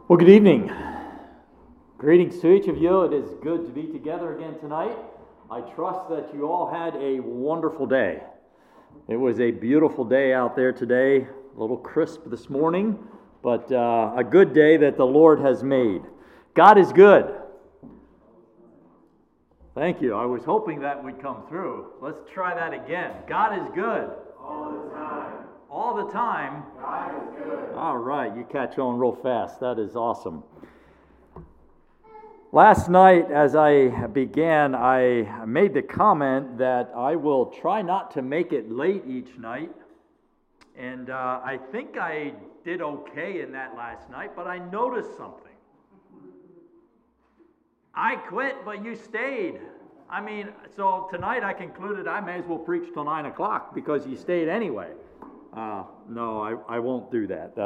Well, good evening. Greetings to each of you. It is good to be together again tonight. I trust that you all had a wonderful day. It was a beautiful day out there today, a little crisp this morning, but a good day that the Lord has made. God is good. Thank you. I was hoping that would come through. Let's try that again. God is good. All the time. All the time. God is good. All right, you catch on real fast. That is awesome. Last night, as I began, I made the comment that I will try not to make it late each night. And I think I did okay in that last night, but I noticed something. I quit, but you stayed. I mean, so tonight I concluded I may as well preach till 9 o'clock because you stayed anyway. No, I won't do that.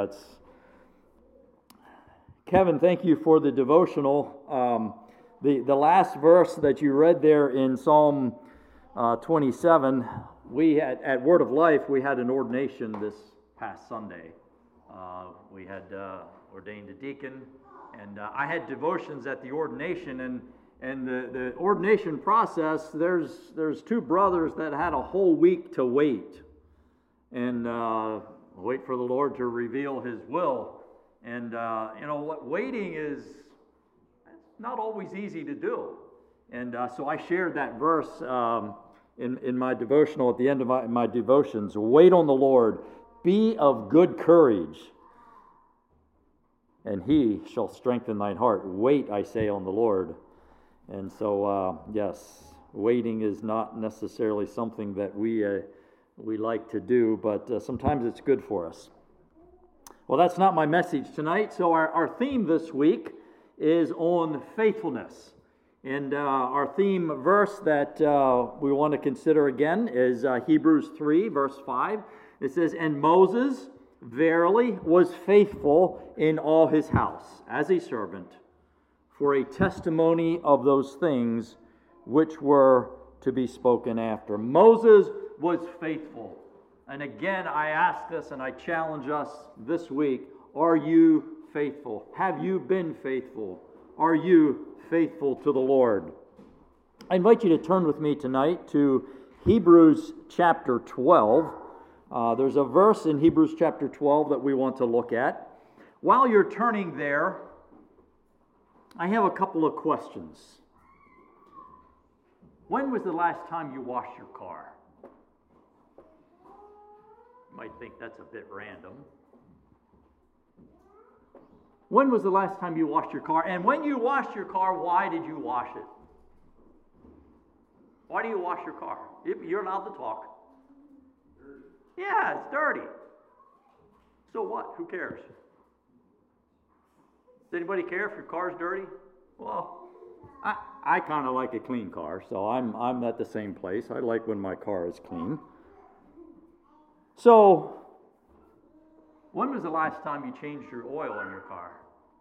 Kevin, thank you for the devotional. The last verse that you read there in Psalm 27, we had, at Word of Life, we had an ordination this past Sunday. We had ordained a deacon, and I had devotions at the ordination, and the ordination process, there's two brothers that had a whole week to wait. And wait for the Lord to reveal His will. And waiting is not always easy to do. And so I shared that verse in my devotional at the end of my devotions. Wait on the Lord, be of good courage, and He shall strengthen thine heart. Wait, I say, on the Lord. And so, yes, waiting is not necessarily something that we like to do, but sometimes it's good for us. Well, that's not my message tonight. So our theme this week is on faithfulness. And our theme verse that we want to consider again is Hebrews 3, verse 5. It says, "And Moses verily was faithful in all his house as a servant for a testimony of those things which were to be spoken after." Moses was faithful. And again, I ask this and I challenge us this week, are you faithful? Have you been faithful? Are you faithful to the Lord? I invite you to turn with me tonight to Hebrews chapter 12. There's a verse in Hebrews chapter 12 that we want to look at. While you're turning there, I have a couple of questions. When was the last time you washed your car? You might think that's a bit random. When was the last time you washed your car? And when you washed your car, why did you wash it? Why do you wash your car? You're allowed to talk. Yeah, it's dirty. So what? Who cares? Does anybody care if your car's dirty? Well, I kind of like a clean car, so I'm at the same place. I like when my car is clean. So, when was the last time you changed your oil in your car?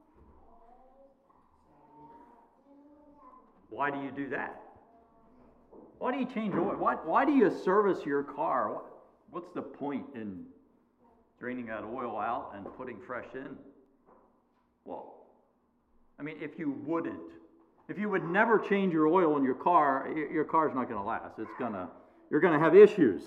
Why do you do that? Why do you change oil? Why do you service your car? What's the point in draining that oil out and putting fresh in? Well, I mean, if you would never change your oil in your car's not going to last. You're going to have issues.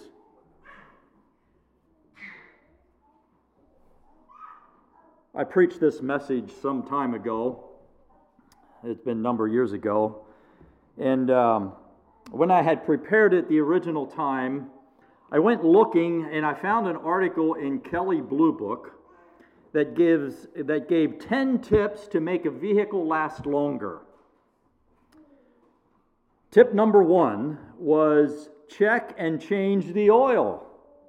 I preached this message some time ago. It's been a number of years ago. And when I had prepared it the original time, I went looking and I found an article in Kelley Blue Book that gave 10 tips to make a vehicle last longer. Tip number 1 was check and change the oil.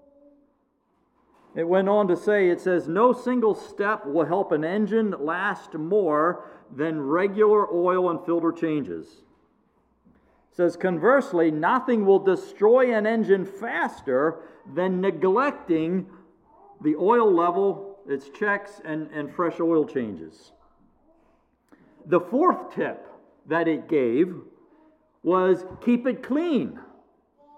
It went on to say, it says, no single step will help an engine last more than regular oil and filter changes. It says, conversely, nothing will destroy an engine faster than neglecting the oil level, its checks, and fresh oil changes. The 4th tip that it gave was keep it clean.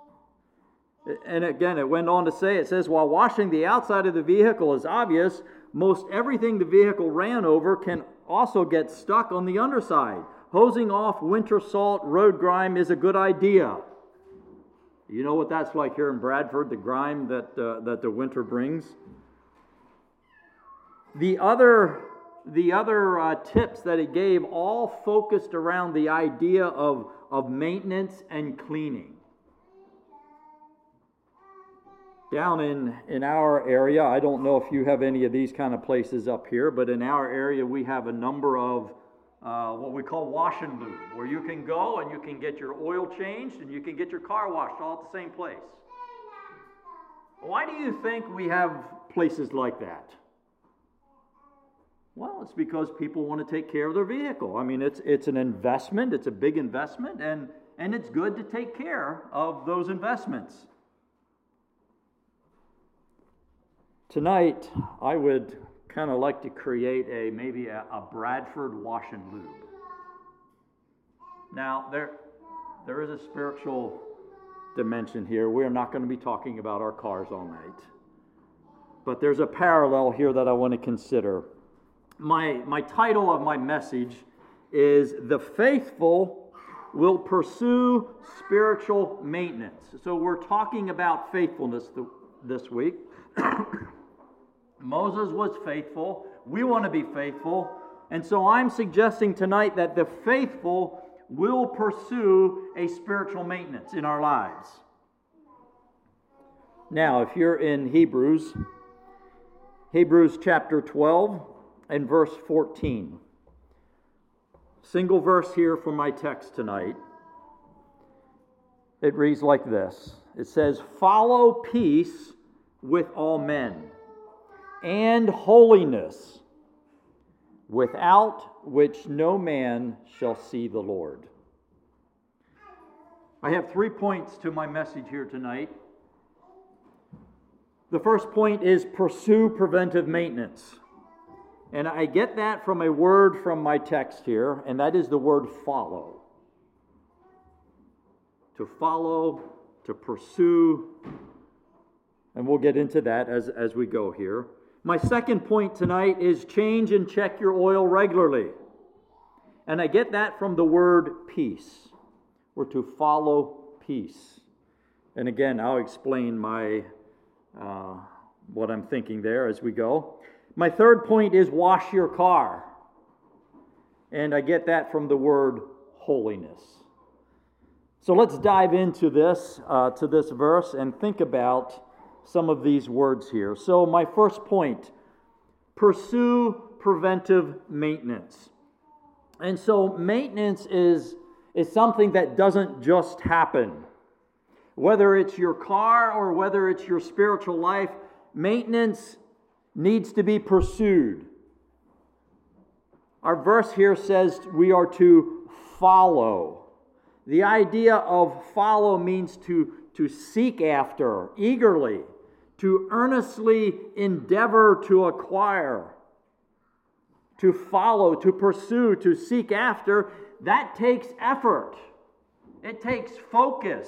And again, it went on to say, it says, while washing the outside of the vehicle is obvious, most everything the vehicle ran over can also get stuck on the underside. Hosing off winter salt, road grime is a good idea. You know what that's like here in Bradford, the grime that the winter brings? The other tips that he gave all focused around the idea of maintenance and cleaning. Down in our area, I don't know if you have any of these kind of places up here, but in our area we have a number of what we call wash and lube, where you can go and you can get your oil changed and you can get your car washed all at the same place. Why do you think we have places like that? Well, it's because people want to take care of their vehicle. I mean, it's an investment, it's a big investment, and it's good to take care of those investments. Tonight, I would kind of like to create maybe a Bradford wash and lube. Now, there is a spiritual dimension here. We're not going to be talking about our cars all night. But there's a parallel here that I want to consider. My title of my message is "The Faithful Will Pursue Spiritual Maintenance." So we're talking about faithfulness this week. Moses was faithful. We want to be faithful. And so I'm suggesting tonight that the faithful will pursue a spiritual maintenance in our lives. Now, if you're in Hebrews chapter 12 and verse 14. Single verse here for my text tonight. It reads like this. It says, "Follow peace with all men, and holiness, without which no man shall see the Lord." I have 3 points to my message here tonight. The first point is pursue preventive maintenance. And I get that from a word from my text here, and that is the word follow. To follow, to pursue, and we'll get into that as we go here. My second point tonight is change and check your oil regularly. And I get that from the word peace. We're to follow peace. And again, I'll explain what I'm thinking there as we go. My third point is wash your car. And I get that from the word holiness. So let's dive into this verse and think about some of these words here. So my first point, pursue preventive maintenance. And so maintenance is something that doesn't just happen. Whether it's your car or whether it's your spiritual life, maintenance needs to be pursued. Our verse here says we are to follow. The idea of follow means to seek after, eagerly, to earnestly endeavor to acquire, to follow, to pursue, to seek after. That takes effort. It takes focus.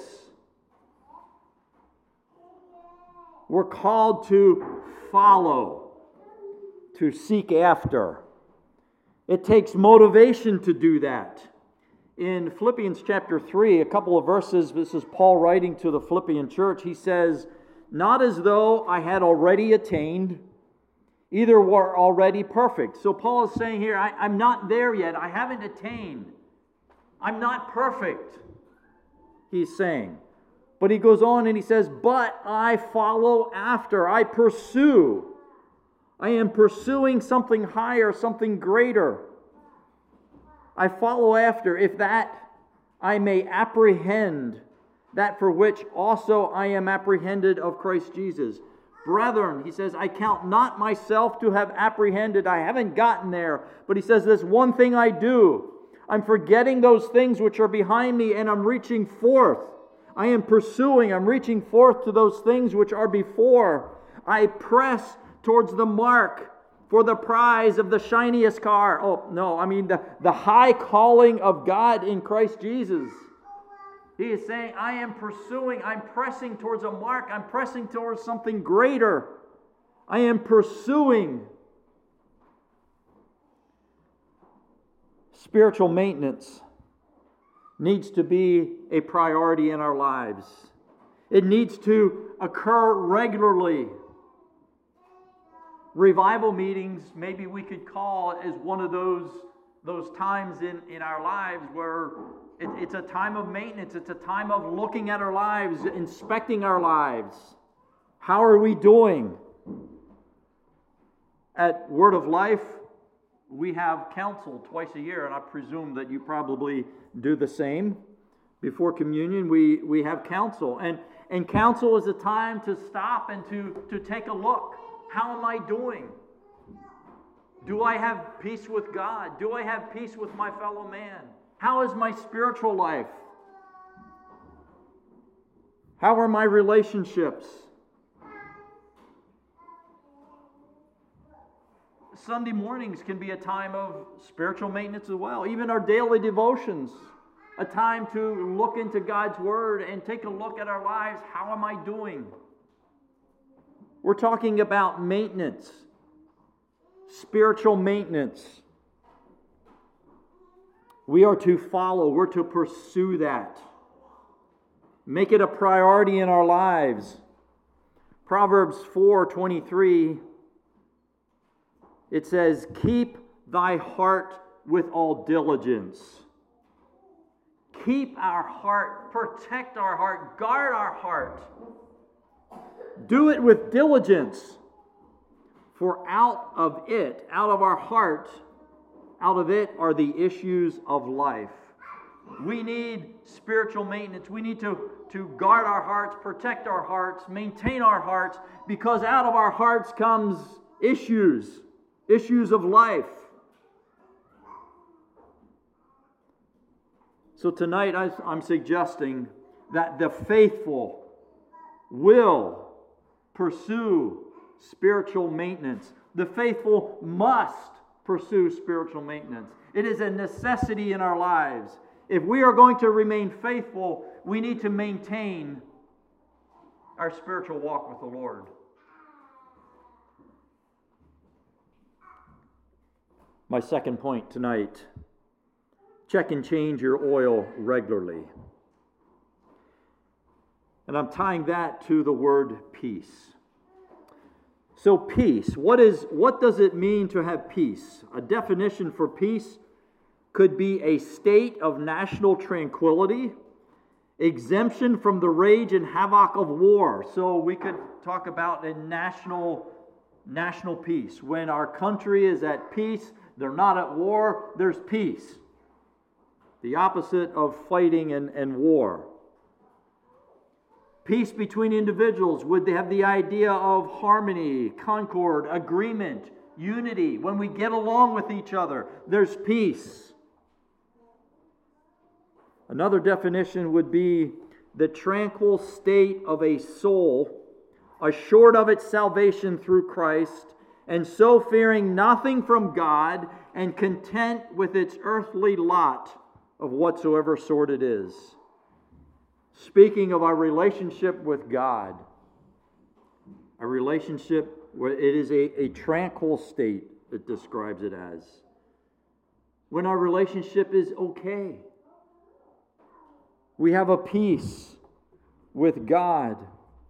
We're called to follow, to seek after. It takes motivation to do that. In Philippians chapter 3, a couple of verses, this is Paul writing to the Philippian church. He says, "Not as though I had already attained, either were already perfect." So Paul is saying here, I'm not there yet. I haven't attained. I'm not perfect, he's saying. But he goes on and he says, "But I follow after, I pursue. I am pursuing something higher, something greater. I follow after, if that I may apprehend that for which also I am apprehended of Christ Jesus. Brethren," he says, "I count not myself to have apprehended." I haven't gotten there. But he says, "This one thing I do. I'm forgetting those things which are behind me, and I'm reaching forth. I am pursuing, I'm reaching forth to those things which are before. I press towards the mark for the prize of the shiniest car." The high calling of God in Christ Jesus. He is saying, I am pursuing, I'm pressing towards a mark, I'm pressing towards something greater. I am pursuing Spiritual maintenance needs to be a priority in our lives. It needs to occur regularly. Revival meetings, maybe we could call as one of those times in our lives where it's a time of maintenance. It's a time of looking at our lives, inspecting our lives. How are we doing? At Word of Life, we have counsel twice a year, and I presume that you probably do the same. Before communion, we have counsel. And counsel is a time to stop and to take a look. How am I doing? Do I have peace with God? Do I have peace with my fellow man? How is my spiritual life? How are my relationships? Sunday mornings can be a time of spiritual maintenance as well. Even our daily devotions, a time to look into God's Word and take a look at our lives. How am I doing? We're talking about maintenance, spiritual maintenance. We are to follow, we're to pursue that. Make it a priority in our lives. Proverbs 4:23, it says, "Keep thy heart with all diligence." Keep our heart, protect our heart, guard our heart. Do it with diligence, for out of our heart, out of it are the issues of life. We need spiritual maintenance. We need to guard our hearts, protect our hearts, maintain our hearts, because out of our hearts comes issues of life. So tonight I'm suggesting that the faithful will pursue spiritual maintenance. The faithful must pursue spiritual maintenance. It is a necessity in our lives. If we are going to remain faithful, we need to maintain our spiritual walk with the Lord. My second point tonight, check and change your oil regularly. And I'm tying that to the word peace. So peace, what does it mean to have peace? A definition for peace could be a state of national tranquility, exemption from the rage and havoc of war. So we could talk about a national peace. When our country is at peace, they're not at war, there's peace. The opposite of fighting and war. Peace between individuals would have the idea of harmony, concord, agreement, unity. When we get along with each other, there's peace. Another definition would be the tranquil state of a soul, assured of its salvation through Christ, and so fearing nothing from God, and content with its earthly lot of whatsoever sort it is. Speaking of our relationship with God, a relationship where it is a tranquil state, it describes it as. When our relationship is okay. We have a peace with God.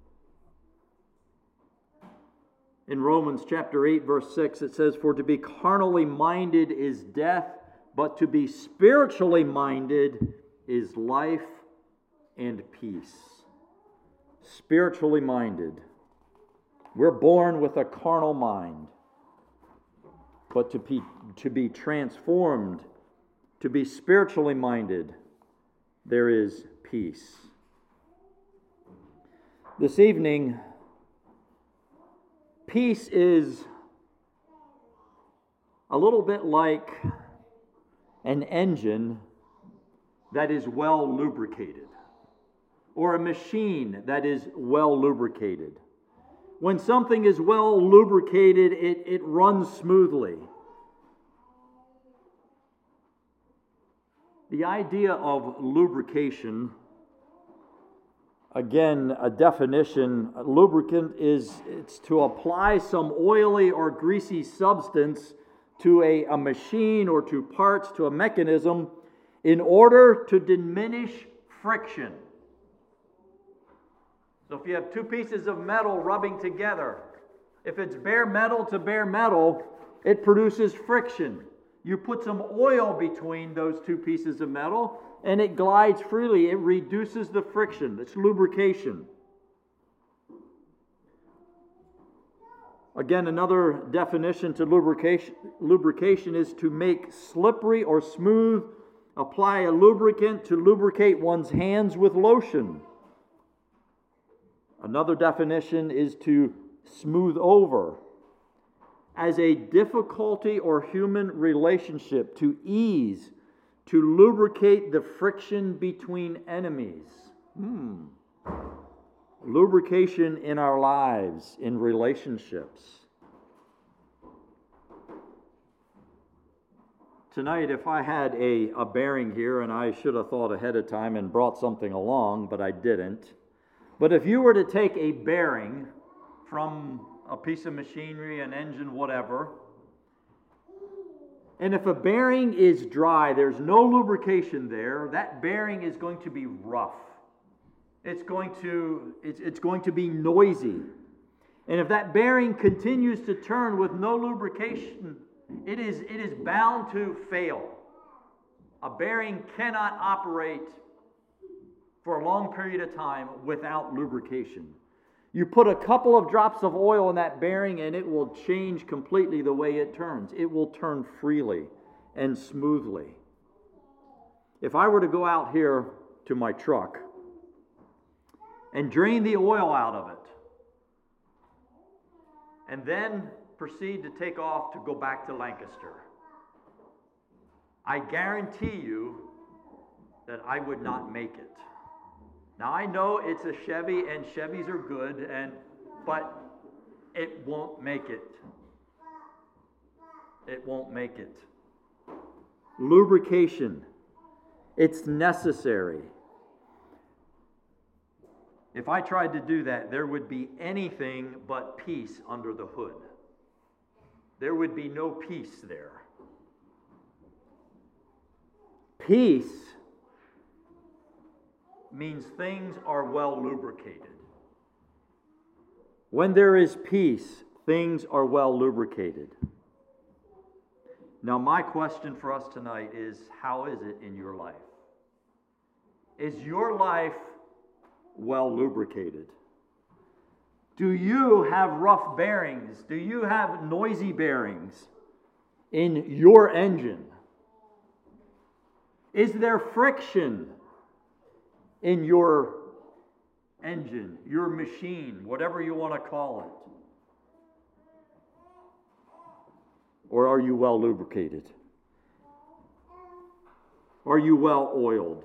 In Romans chapter 8, verse 6, it says, "For to be carnally minded is death, but to be spiritually minded is life and peace." Spiritually minded. We're born with a carnal mind. But to be transformed, to be spiritually minded, there is peace. This evening, peace is a little bit like an engine that is well lubricated, or a machine that is well lubricated. When something is well lubricated, it runs smoothly. The idea of lubrication, again, a definition, a lubricant it's to apply some oily or greasy substance to a machine or to parts, to a mechanism, in order to diminish friction. So if you have two pieces of metal rubbing together, if it's bare metal to bare metal, it produces friction. You put some oil between those two pieces of metal, and it glides freely. It reduces the friction. It's lubrication. Again, another definition to lubrication is to make slippery or smooth. Apply a lubricant to lubricate one's hands with lotion. Another definition is to smooth over. As a difficulty or human relationship, to ease, to lubricate the friction between enemies. Lubrication in our lives, in relationships. Tonight, if I had a bearing here, and I should have thought ahead of time and brought something along, but I didn't. But if you were to take a bearing from a piece of machinery, an engine, whatever, and if a bearing is dry, there's no lubrication there, that bearing is going to be rough. It's going to be noisy. And if that bearing continues to turn with no lubrication, it is bound to fail. A bearing cannot operate for a long period of time without lubrication. You put a couple of drops of oil in that bearing and it will change completely the way it turns. It will turn freely and smoothly. If I were to go out here to my truck and drain the oil out of it, and then proceed to take off to go back to Lancaster, I guarantee you that I would not make it. Now I know it's a Chevy and Chevys are good, but it won't make it. It won't make it. Lubrication, it's necessary. If I tried to do that, there would be anything but peace under the hood. There would be no peace there. Peace means things are well lubricated. When there is peace, things are well lubricated. Now, my question for us tonight is, how is it in your life? Is your life well lubricated? Do you have rough bearings? Do you have noisy bearings in your engine? Is there friction in your engine, your machine, whatever you want to call it? Or are you well lubricated? Are you well oiled?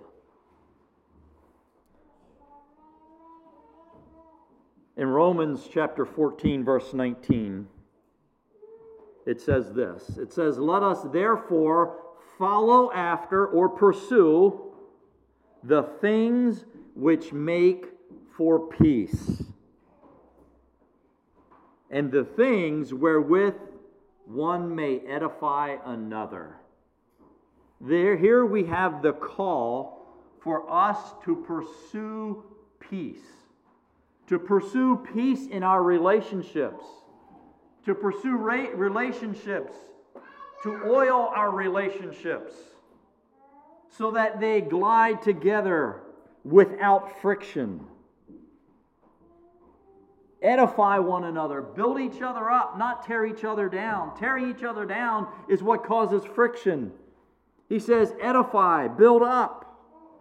In Romans chapter 14, verse 19, it says this. It says, "Let us therefore follow after or pursue the things which make for peace, and the things wherewith one may edify another." Here we have the call for us to pursue peace. To pursue peace in our relationships. To pursue relationships. To oil our relationships so that they glide together without friction. Edify one another. Build each other up, not tear each other down. Tearing each other down is what causes friction. He says, edify, build up.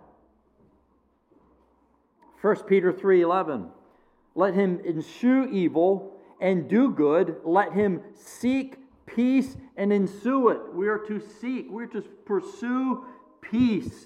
1 Peter 3:11. Let him eschew evil and do good. Let him seek peace and ensue it. We are to seek, we are to pursue peace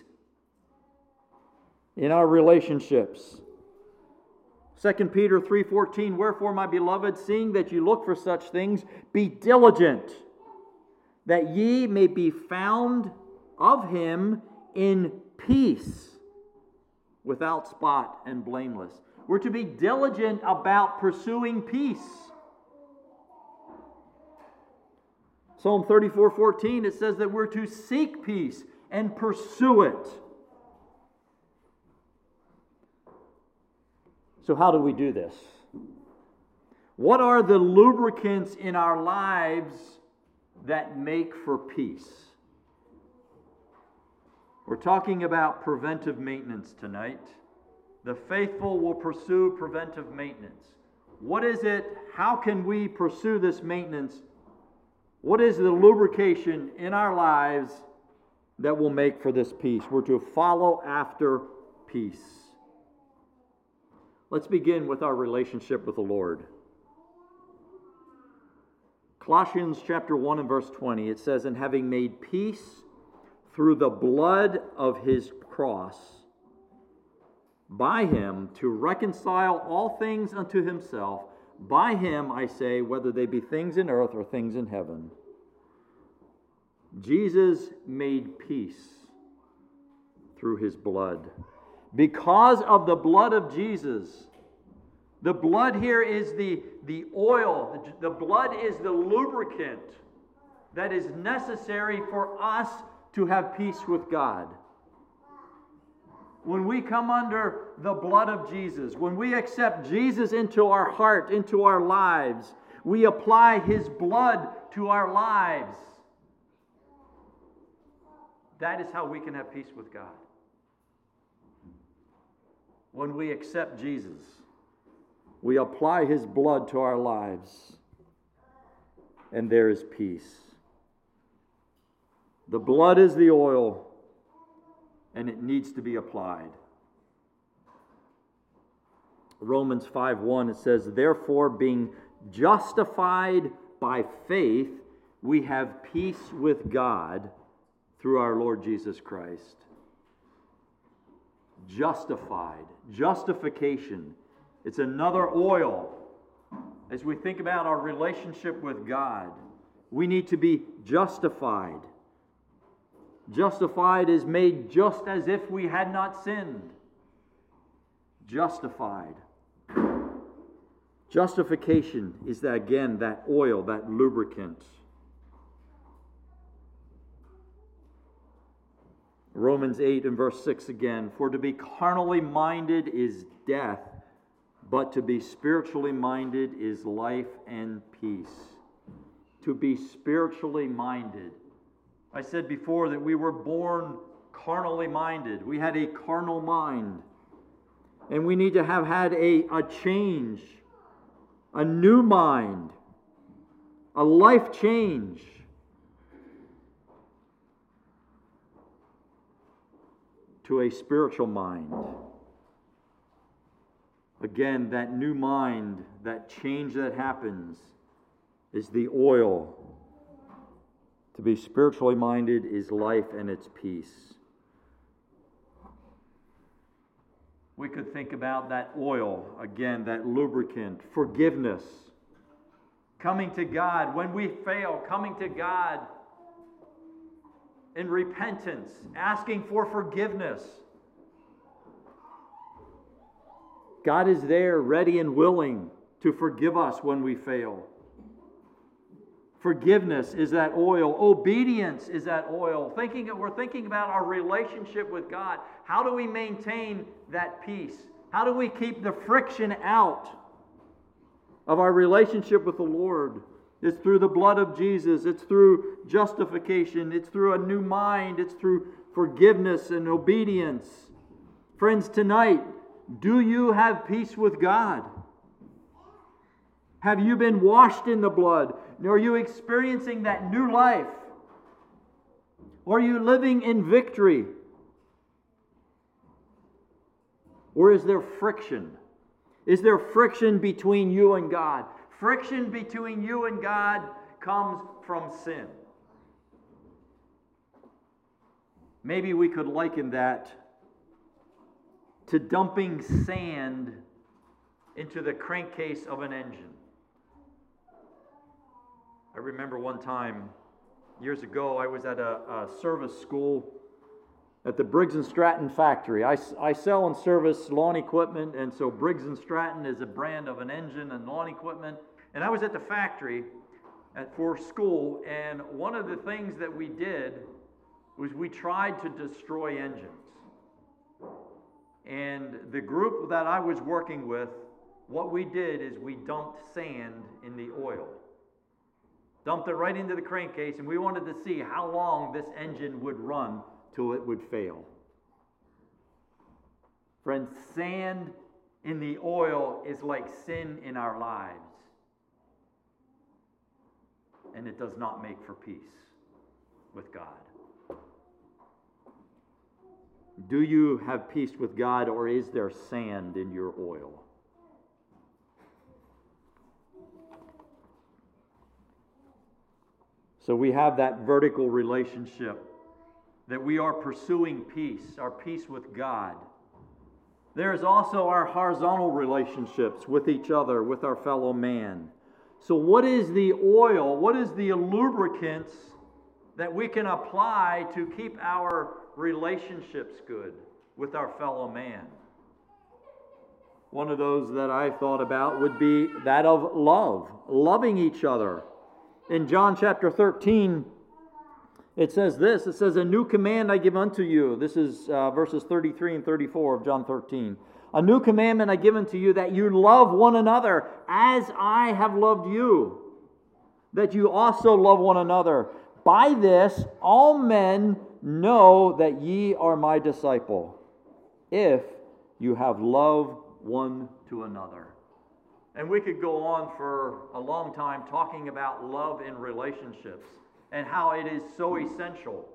in our relationships. 2 Peter 3:14, "Wherefore, my beloved, seeing that you look for such things, be diligent, that ye may be found of him in peace, without spot and blameless." We're to be diligent about pursuing peace. Psalm 34:14, it says that we're to seek peace and pursue it. So how do we do this? What are the lubricants in our lives that make for peace? We're talking about preventive maintenance tonight. The faithful will pursue preventive maintenance. What is it? How can we pursue this maintenance? What is the lubrication in our lives that will make for this peace? We're to follow after peace. Let's begin with our relationship with the Lord. Colossians chapter 1 and verse 20, it says, "And having made peace through the blood of his cross, by him to reconcile all things unto himself, by him, I say, whether they be things in earth or things in heaven." Jesus made peace through his blood. Because of the blood of Jesus, the blood here is the oil, the blood is the lubricant that is necessary for us to have peace with God. When we come under the blood of Jesus, when we accept Jesus into our heart, into our lives, we apply his blood to our lives. That is how we can have peace with God. When we accept Jesus, we apply his blood to our lives, and there is peace. The blood is the oil, and it needs to be applied. Romans 5:1, it says, "Therefore, being justified by faith, we have peace with God through our Lord Jesus Christ." Justified. Justification. It's another oil. As we think about our relationship with God, we need to be justified. Justified is made just as if we had not sinned. Justified. Justification is that, again, that oil, that lubricant. Romans 8 and verse 6 again, "For to be carnally minded is death, but to be spiritually minded is life and peace." To be spiritually minded. I said before that we were born carnally minded. We had a carnal mind. And we need to have had a change, a new mind, a life change. To a spiritual mind. Again, that new mind, that change that happens, is the oil. To be spiritually minded is life and its peace. We could think about that oil, again, that lubricant, forgiveness. Coming to God, when we fail, coming to God in repentance, asking for forgiveness. God is there, ready and willing to forgive us when we fail. Forgiveness is that oil. Obedience is that oil. We're thinking about our relationship with God. How do we maintain that peace? How do we keep the friction out of our relationship with the Lord? It's through the blood of Jesus. It's through justification. It's through a new mind. It's through forgiveness and obedience. Friends, tonight, do you have peace with God? Have you been washed in the blood? Are you experiencing that new life? Or are you living in victory? Or is there friction? Is there friction between you and God? Friction between you and God comes from sin. Maybe we could liken that to dumping sand into the crankcase of an engine. I remember one time, years ago, I was at a service school at the Briggs & Stratton factory. I sell and service lawn equipment, and so Briggs & Stratton is a brand of an engine and lawn equipment. And I was at the factory, for school, and one of the things that we did was we tried to destroy engines. And the group that I was working with, what we did is we dumped sand in the oil. Dumped it right into the crankcase, and we wanted to see how long this engine would run till it would fail. Friends, sand in the oil is like sin in our lives. And it does not make for peace with God. Do you have peace with God, or is there sand in your oil? So we have that vertical relationship that we are pursuing peace, our peace with God. There is also our horizontal relationships with each other, with our fellow man. So what is the oil? What is the lubricants that we can apply to keep our relationships good with our fellow man? One of those that I thought about would be that of love, loving each other. In John chapter 13, it says this. It says, "A new command I give unto you." This is verses 33 and 34 of John 13. "A new commandment I give unto you, that you love one another as I have loved you, that you also love one another. By this all men know that ye are my disciple, if you have love one to another." And we could go on for a long time talking about love in relationships and how it is so essential.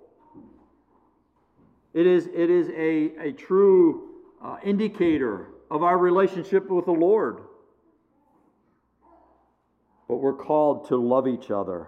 It is a true indicator of our relationship with the Lord. But we're called to love each other.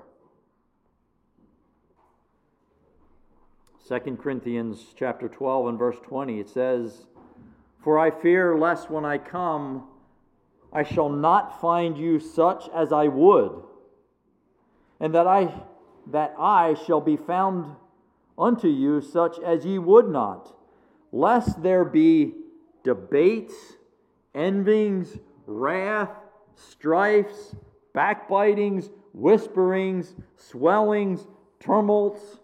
2 Corinthians chapter 12 and verse 20, it says, "For I fear lest when I come, I shall not find you such as I would, and that I shall be found unto you such as ye would not, lest there be debates, envyings, wrath, strifes, backbitings, whisperings, swellings, tumults."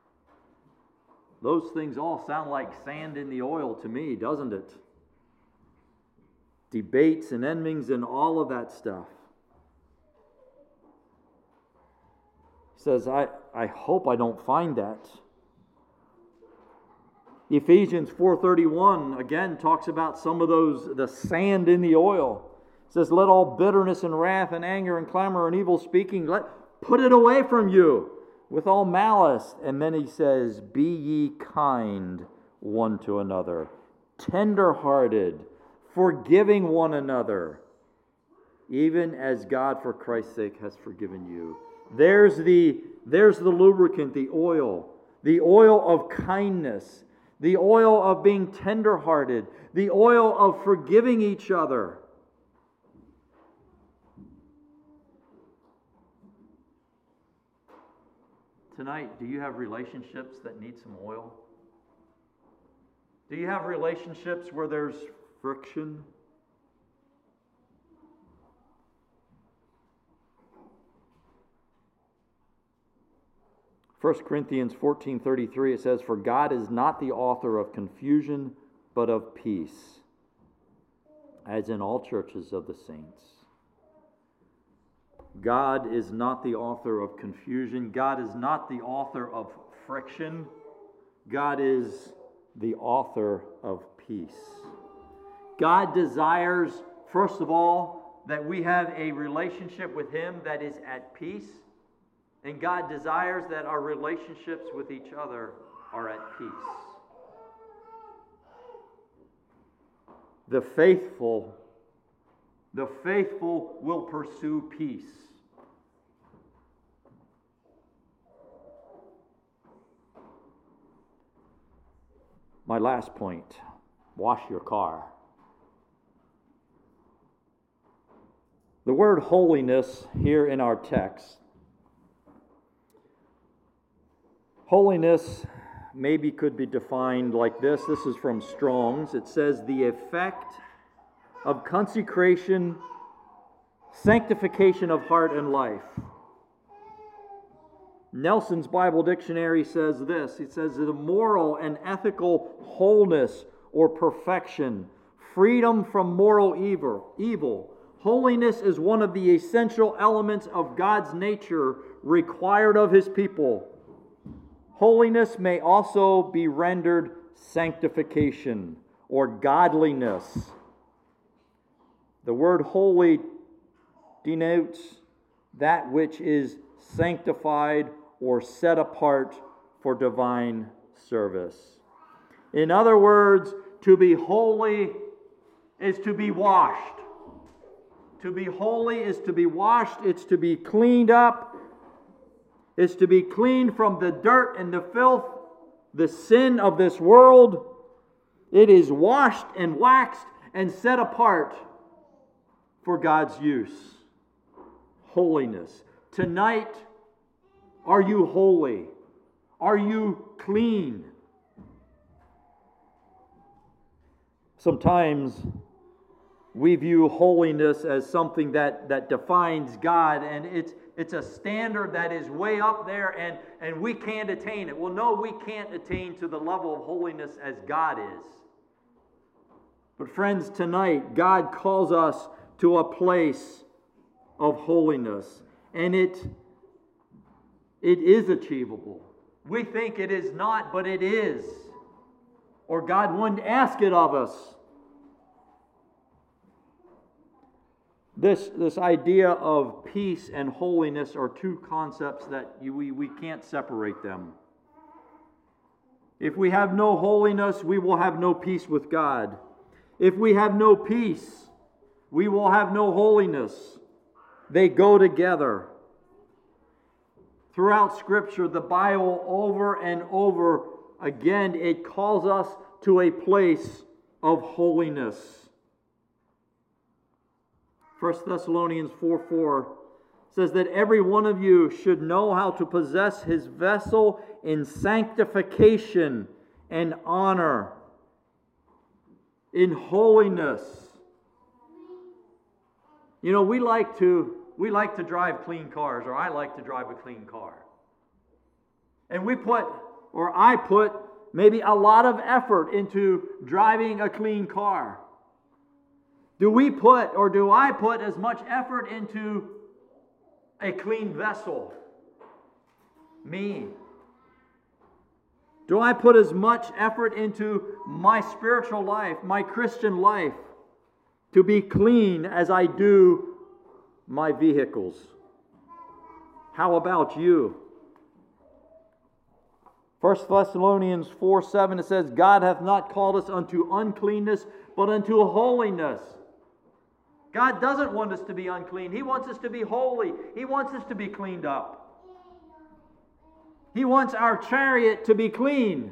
Those things all sound like sand in the oil to me, doesn't it? Debates and envyings and all of that stuff. He says, I hope I don't find that. Ephesians 4:31 again talks about some of the sand in the oil. It says, "Let all bitterness and wrath and anger and clamor and evil speaking, put it away from you with all malice." And then he says, "Be ye kind one to another, tender-hearted, forgiving one another, even as God for Christ's sake has forgiven you." There's the lubricant, the oil of kindness, the oil of being tender-hearted, the oil of forgiving each other. Tonight, do you have relationships that need some oil? Do you have relationships where there's friction? First Corinthians 14:33, it says, "For God is not the author of confusion, but of peace, as in all churches of the saints." God is not the author of confusion. God is not the author of friction. God is the author of peace. God desires, first of all, that we have a relationship with Him that is at peace. And God desires that our relationships with each other are at peace. The faithful will pursue peace. My last point, wash your car. The word holiness here in our text, holiness maybe could be defined like this. This is from Strong's. It says, the effect of consecration, sanctification of heart and life. Nelson's Bible Dictionary says this. It says the moral and ethical wholeness or perfection, freedom from moral evil. Holiness is one of the essential elements of God's nature required of His people. Holiness may also be rendered sanctification or godliness. The word holy denotes that which is sanctified or set apart for divine service. In other words, to be holy is to be washed. To be holy is to be washed, it's to be cleaned up, it's to be cleaned from the dirt and the filth, the sin of this world. It is washed and waxed and set apart for God's use. Holiness. Tonight, are you holy? Are you clean? Sometimes we view holiness as something that defines God, and it's a standard that is way up there, and we can't attain it. Well, no, we can't attain to the level of holiness as God is. But friends, tonight, God calls us to a place of holiness, and it is achievable. We think it is not, but it is. Or God wouldn't ask it of us. This idea of peace and holiness are two concepts that we can't separate them. If we have no holiness, we will have no peace with God. If we have no peace, we will have no holiness. They go together. Throughout Scripture, the Bible, over and over again, it calls us to a place of holiness. 1 Thessalonians 4:4 says that every one of you should know how to possess his vessel in sanctification and honor, in holiness. You know, we like to drive clean cars, or I like to drive a clean car. And I put maybe a lot of effort into driving a clean car. Do I put as much effort into a clean vessel? Me. Do I put as much effort into my spiritual life, my Christian life, to be clean as I do my vehicles? How about you? 1 Thessalonians 4:7, it says, God hath not called us unto uncleanness, but unto holiness. God doesn't want us to be unclean. He wants us to be holy. He wants us to be cleaned up. He wants our chariot to be clean.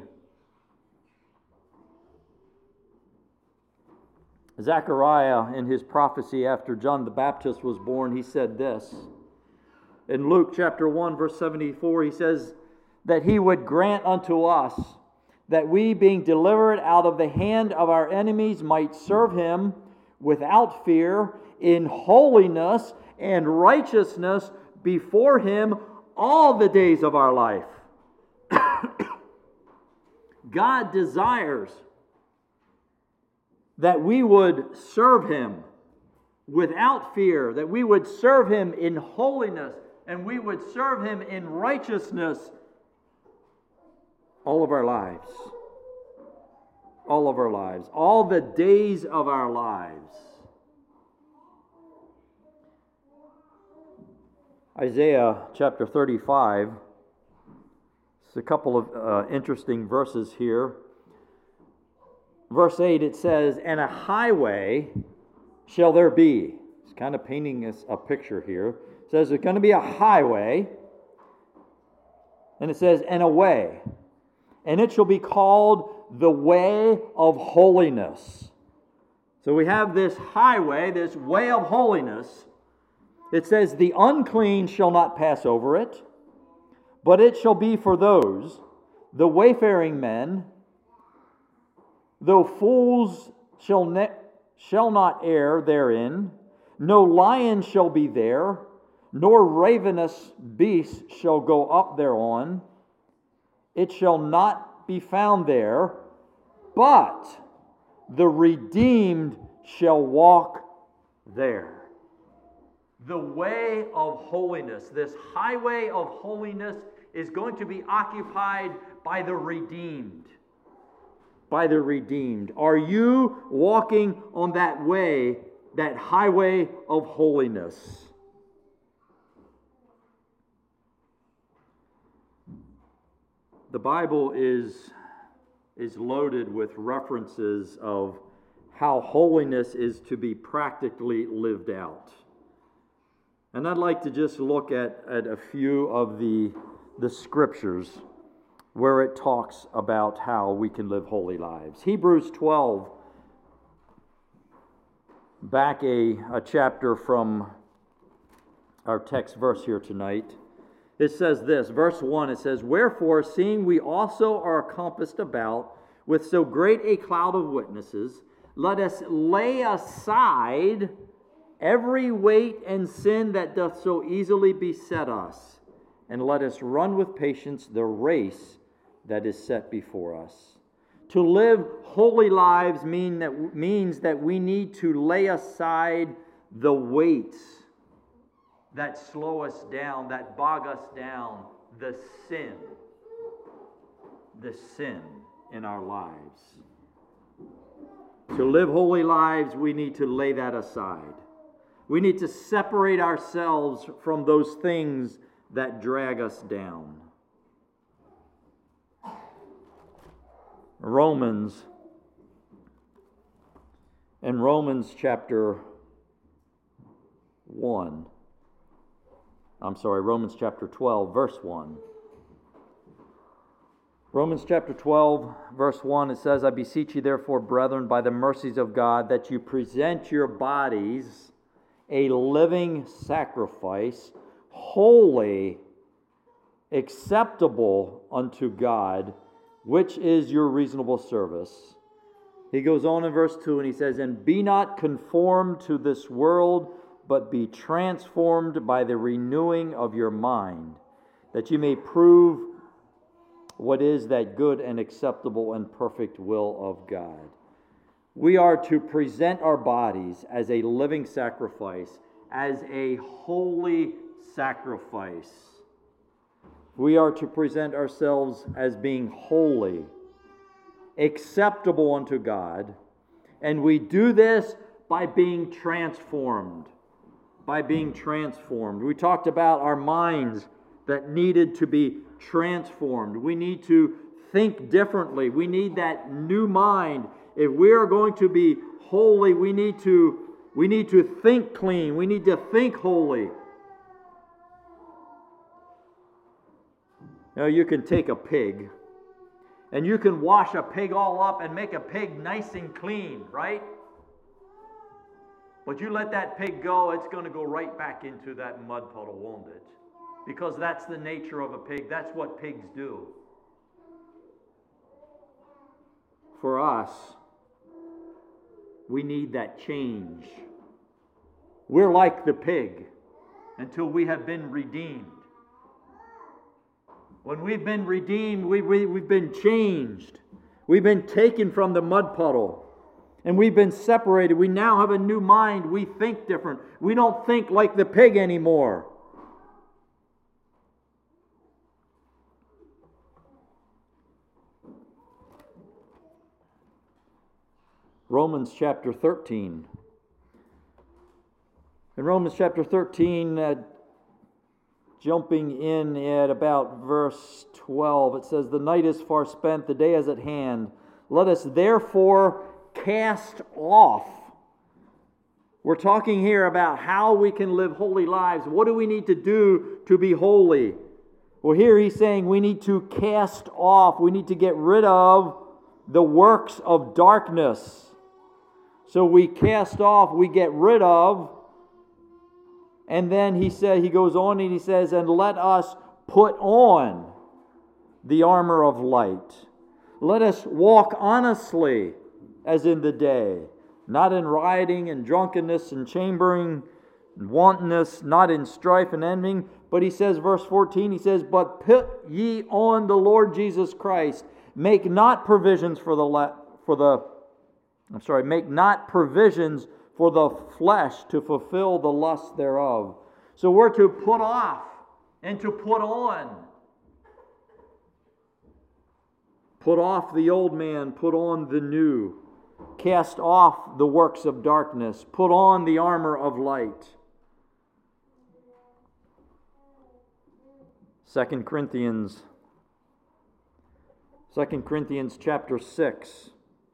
Zechariah, in his prophecy after John the Baptist was born, he said this. In Luke chapter 1, verse 74, he says that he would grant unto us that we, being delivered out of the hand of our enemies, might serve him without fear, in holiness and righteousness before him all the days of our life. God desires that we would serve him without fear, that we would serve him in holiness, and we would serve him in righteousness all of our lives. All of our lives. All the days of our lives. Isaiah chapter 35. It's a couple of interesting verses here. Verse 8, it says, and a highway shall there be. It's kind of painting us a picture here. It says there's going to be a highway. And it says, and a way. And it shall be called the way of holiness. So we have this highway, this way of holiness. It says, the unclean shall not pass over it, but it shall be for those, the wayfaring men, though fools shall not err therein, no lion shall be there, nor ravenous beast shall go up thereon. It shall not be found there, but the redeemed shall walk there. The way of holiness, this highway of holiness, is going to be occupied by the redeemed. By the redeemed. Are you walking on that way, that highway of holiness? The Bible is loaded with references of how holiness is to be practically lived out. And I'd like to just look at a few of the scriptures where it talks about how we can live holy lives. Hebrews 12, back a chapter from our text verse here tonight. It says this, verse 1, it says, "Wherefore, seeing we also are compassed about with so great a cloud of witnesses, let us lay aside every weight and sin that doth so easily beset us, and let us run with patience the race that is set before us." To live holy lives means that we need to lay aside the weights that slow us down, that bog us down, the sin in our lives. To live holy lives, we need to lay that aside. We need to separate ourselves from those things that drag us down. Romans chapter 12, verse 1. Romans chapter 12, verse 1, it says, "I beseech you therefore, brethren, by the mercies of God, that you present your bodies a living sacrifice, holy, acceptable unto God, which is your reasonable service." He goes on in verse 2 and he says, "And be not conformed to this world, but be transformed by the renewing of your mind, that you may prove what is that good and acceptable and perfect will of God." We are to present our bodies as a living sacrifice, as a holy sacrifice. We are to present ourselves as being holy, acceptable unto God, and we do this by being transformed. By being transformed. We talked about our minds that needed to be transformed. We need to think differently. We need that new mind. If we are going to be holy, we need to think clean. We need to think holy. Now, you can take a pig and you can wash a pig all up and make a pig nice and clean, right? But you let that pig go, it's going to go right back into that mud puddle, won't it? Because that's the nature of a pig. That's what pigs do. For us, we need that change. We're like the pig until we have been redeemed. When we've been redeemed, we've been changed. We've been taken from the mud puddle. And we've been separated. We now have a new mind. We think different. We don't think like the pig anymore. Romans chapter 13. In Romans chapter 13, jumping in at about verse 12, it says, "The night is far spent, the day is at hand. Let us therefore cast off." We're talking here about how we can live holy lives. What do we need to do to be holy? Well, here he's saying we need to cast off. We need to get rid of the works of darkness. So we cast off, we get rid of, and then he goes on and he says, "And let us put on the armor of light. Let us walk honestly as in the day, not in rioting and drunkenness and chambering, wantonness, not in strife and envying. But he says, verse 14, he says, but put ye on the Lord Jesus Christ. Make not provisions make not provisions for the flesh to fulfill the lust thereof. So we're to put off and to put on. Put off the old man, put on the new. Cast off the works of darkness, put on the armor of light. 2 Corinthians chapter 6.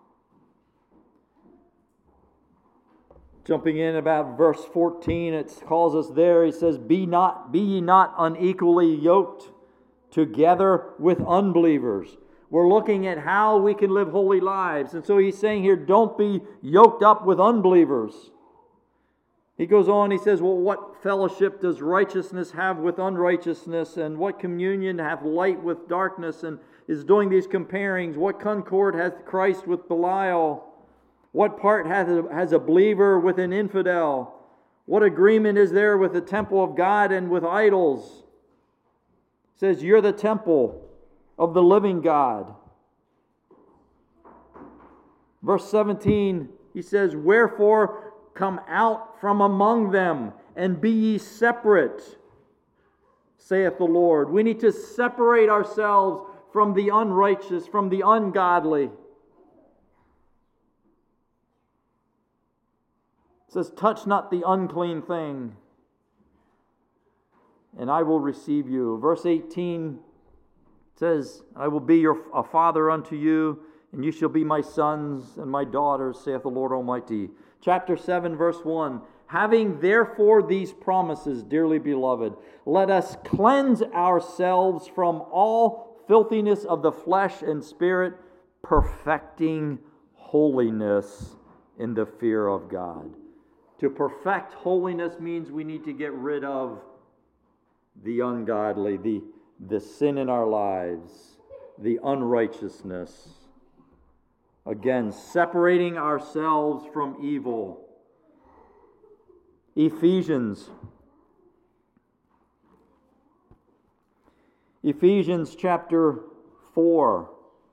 Jumping in about verse 14, it calls us there. He says, Be ye not unequally yoked together with unbelievers. We're looking at how we can live holy lives. And so he's saying here, don't be yoked up with unbelievers. He goes on, he says, well, what fellowship does righteousness have with unrighteousness? And what communion hath light with darkness? And is doing these comparings. What concord hath Christ with Belial? What part has a believer with an infidel? What agreement is there with the temple of God and with idols? It says, you're the temple of the living God. Verse 17, he says, wherefore come out from among them, and be ye separate, saith the Lord. We need to separate ourselves from the unrighteous, from the ungodly. It says, touch not the unclean thing, and I will receive you. Verse 18 says, I will be a father unto you, and you shall be my sons and my daughters, saith the Lord Almighty. Chapter 7, verse 1. Having therefore these promises, dearly beloved, let us cleanse ourselves from all filthiness of the flesh and spirit, perfecting holiness in the fear of God. To perfect holiness means we need to get rid of the ungodly, the sin in our lives, the unrighteousness. Again, separating ourselves from evil. Ephesians chapter 4.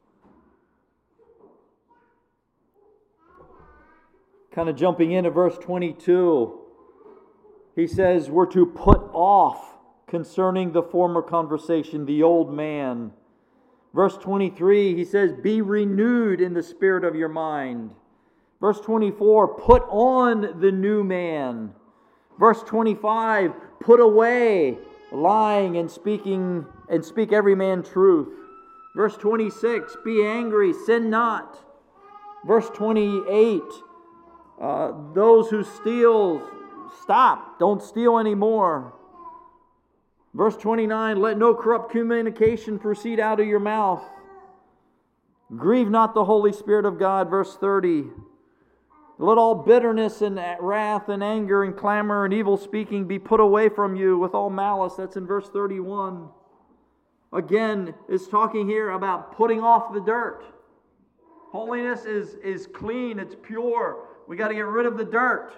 Kind of jumping into verse 22. He says we're to put off concerning the former conversation the old man. Verse 23, he says, be renewed in the spirit of your mind. Verse 24, put on the new man. Verse 25, put away lying and speak every man truth. Verse 26, be angry, sin not. Verse 28, those who steal, stop, don't steal anymore. Verse 29, let no corrupt communication proceed out of your mouth. Grieve not the Holy Spirit of God. Verse 30, let all bitterness and wrath and anger and clamor and evil speaking be put away from you with all malice. That's in verse 31. Again, it's talking here about putting off the dirt. Holiness is clean, it's pure. We got to get rid of the dirt.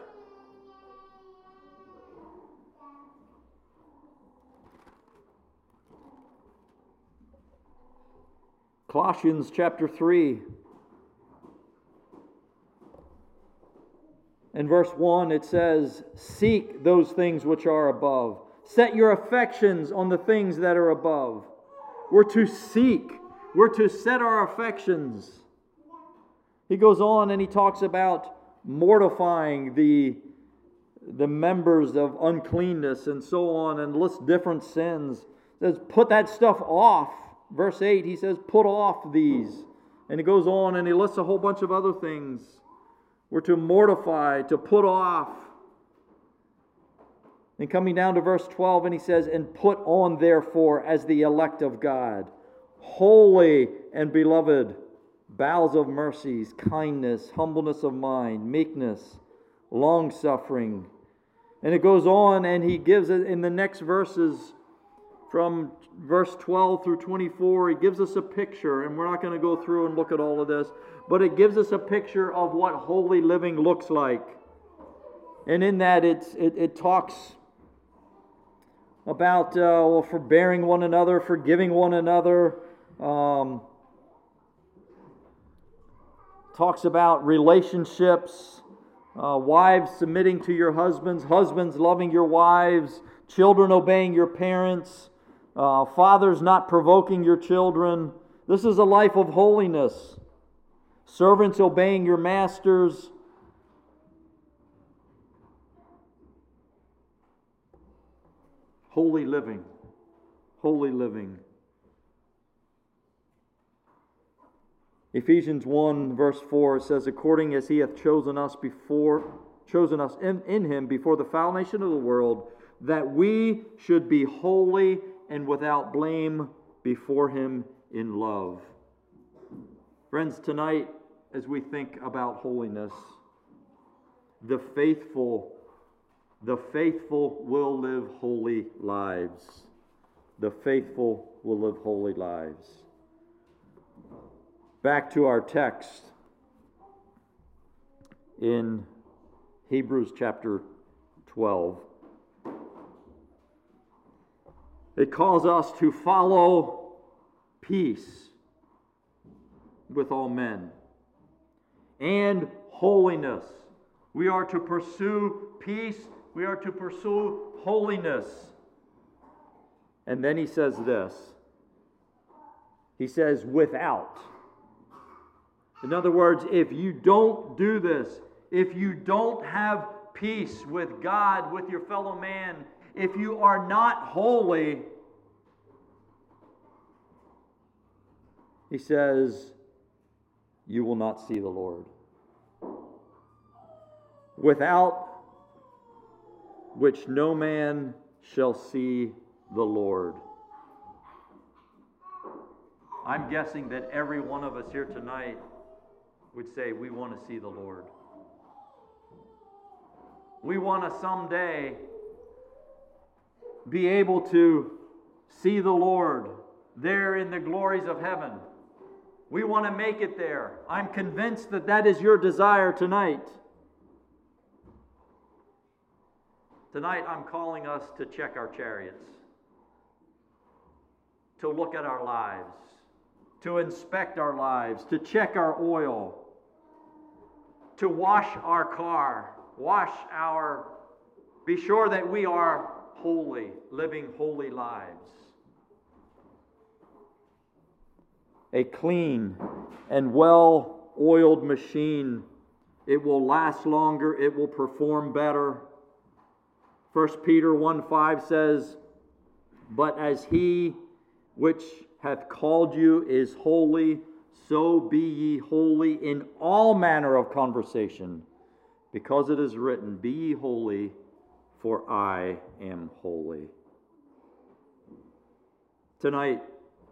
Colossians chapter 3. In verse 1 it says, seek those things which are above. Set your affections on the things that are above. We're to seek. We're to set our affections. He goes on and he talks about mortifying the members of uncleanness and so on, and lists different sins. He says, put that stuff off. Verse 8, he says, put off these. And he goes on and he lists a whole bunch of other things. We're to mortify, to put off. And coming down to verse 12, and he says, and put on therefore as the elect of God, holy and beloved, bowels of mercies, kindness, humbleness of mind, meekness, long-suffering. And it goes on and he gives it in the next verses from verse 12 through 24, he gives us a picture, and we're not going to go through and look at all of this, but it gives us a picture of what holy living looks like. And in that it talks about forbearing one another, forgiving one another. Talks about relationships, wives submitting to your husbands, husbands loving your wives, children obeying your parents, fathers not provoking your children. This is a life of holiness. Servants obeying your masters. Holy living. Holy living. Ephesians 1 verse 4 says, according as he hath chosen us in him before the foundation of the world, that we should be holy and without blame before him in love. Friends, tonight, as we think about holiness, the faithful will live holy lives. The faithful will live holy lives. Back to our text in Hebrews chapter 12. It calls us to follow peace with all men and holiness. We are to pursue peace. We are to pursue holiness. And then he says this. He says, without. In other words, if you don't do this, if you don't have peace with God, with your fellow man, if you are not holy, he says, you will not see the Lord. Without which no man shall see the Lord. I'm guessing that every one of us here tonight would say, we want to see the Lord. We want to someday be able to see the Lord there in the glories of heaven. We want to make it there. I'm convinced that that is your desire tonight. Tonight I'm calling us to check our chariots, to look at our lives, to inspect our lives, to check our oil, to wash our car, be sure that we are holy, living holy lives. A clean and well-oiled machine, it will last longer, it will perform better. 1 Peter 1:5 says, but as he which hath called you is holy, so be ye holy in all manner of conversation, because it is written, be ye holy, for I am holy. Tonight,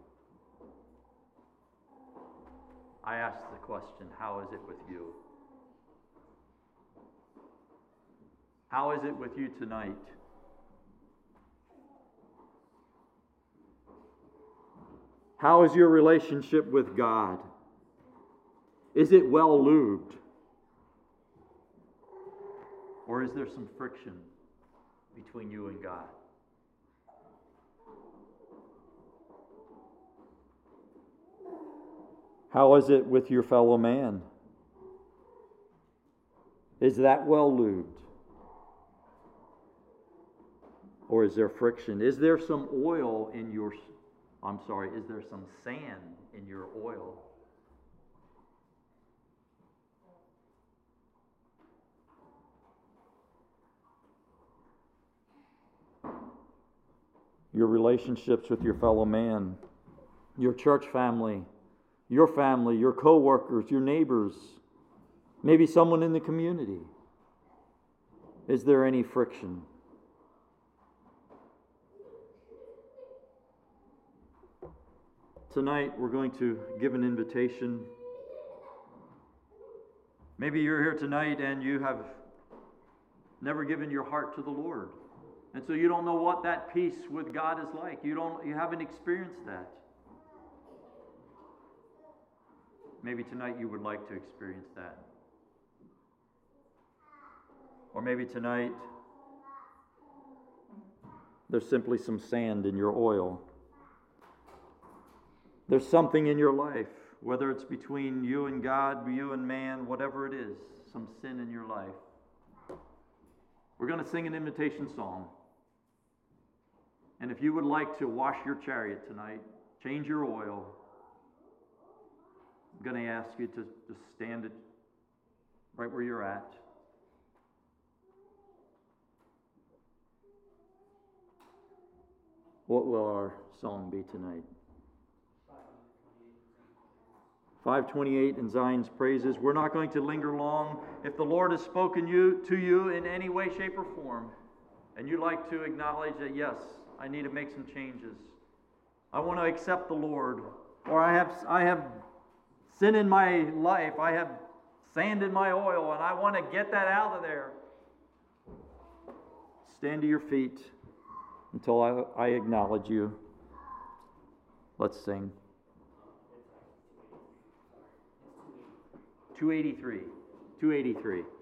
I ask the question, how is it with you? How is it with you tonight? How is your relationship with God? Is it well lubed? Or is there some friction between you and God? How is it with your fellow man? Is that well lubed? Or is there friction? Is there some oil in your... is there some sand in your oil? Your relationships with your fellow man, your church family, your co-workers, your neighbors, maybe someone in the community. Is there any friction? Tonight we're going to give an invitation. Maybe you're here tonight and you have never given your heart to the Lord. And so you don't know what that peace with God is like. You haven't experienced that. Maybe tonight you would like to experience that. Or maybe tonight, there's simply some sand in your oil. There's something in your life, whether it's between you and God, you and man, whatever it is, some sin in your life. We're going to sing an invitation song. And if you would like to wash your chariot tonight, change your oil, I'm going to ask you to stand it right where you're at. What will our song be tonight? 528 in Zion's praises. We're not going to linger long. If the Lord has spoken to you in any way, shape, or form, and you'd like to acknowledge that, yes, I need to make some changes. I want to accept the Lord. Or I have sin in my life. I have sand in my oil, and I want to get that out of there. Stand to your feet until I acknowledge you. Let's sing. 283.